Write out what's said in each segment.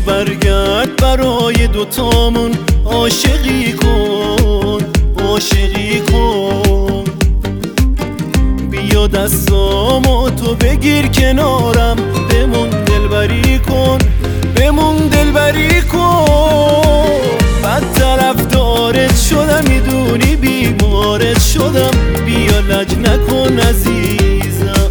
برگرد برای دوتامون عاشقی کن، عاشقی کن. بیا دستامو تو بگیر کنارم، بمون دلبری کن، بمون دلبری کن. بد طرفدارت شدم میدونی بیمارت شدم، بیا لج نکن عزیزم.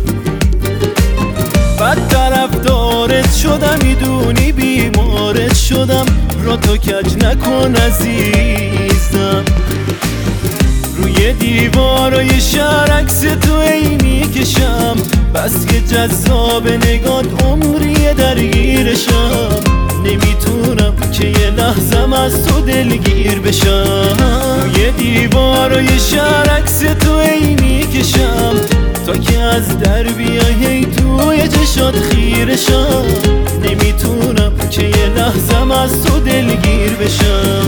بد طرفدارت شدم میدونی بیمارت شدم، را تو کج نکن عزیزم. روی دیوارای شهر عکس تو ای میکشم، بس که جذاب نگات عمری درگیرشم. نمیتونم که یه لحظم از تو دلگیر بشم. روی دیوارای شهر عکس تو ای میکشم، تا که از در بیای توی چشات خیرشم. نمیتونم که یه لحظم از تو دلگیر بشم.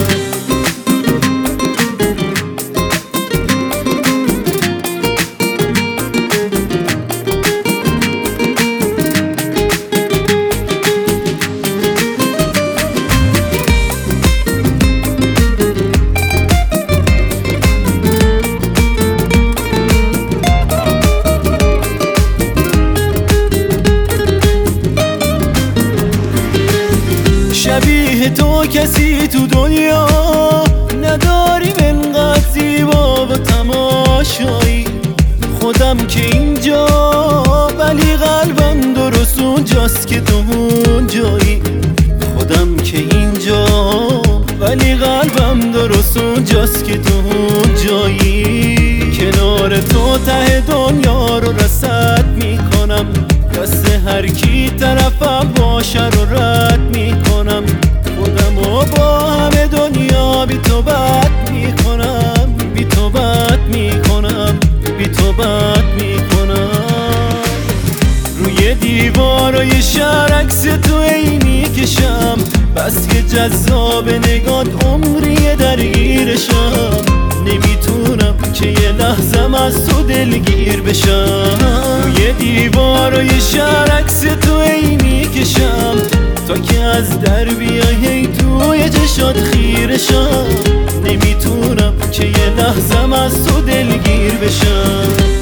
شبیه تو کسی تو دنیا نداریم، انقدر زیبا و تماشایی. خودم که اینجا ولی قلبم درست اونجاست که تو اونجایی. خودم که اینجا ولی قلبم درست اونجاست که تو اونجایی. کنار تو ته دنیا رو رصد میکنم، دست هر کی طرفم باشه رو رد میکنم. خودمو با همه دنیا بی تو بد میکنم، بی تو بد میکنم، بی تو بد میکنم. روی دیوارای شهر عکس تو ای میکشم، بس که جذاب نگات عمری درگیرشم. نمیتونم که یه لحظم از تو دلگیر بشم. روی دیوارای شهر عکس تو ای میکشم، تا که از در بیای توی چشات خیرشم. نمیتونم که یه لحظم از تو دلگیر بشم.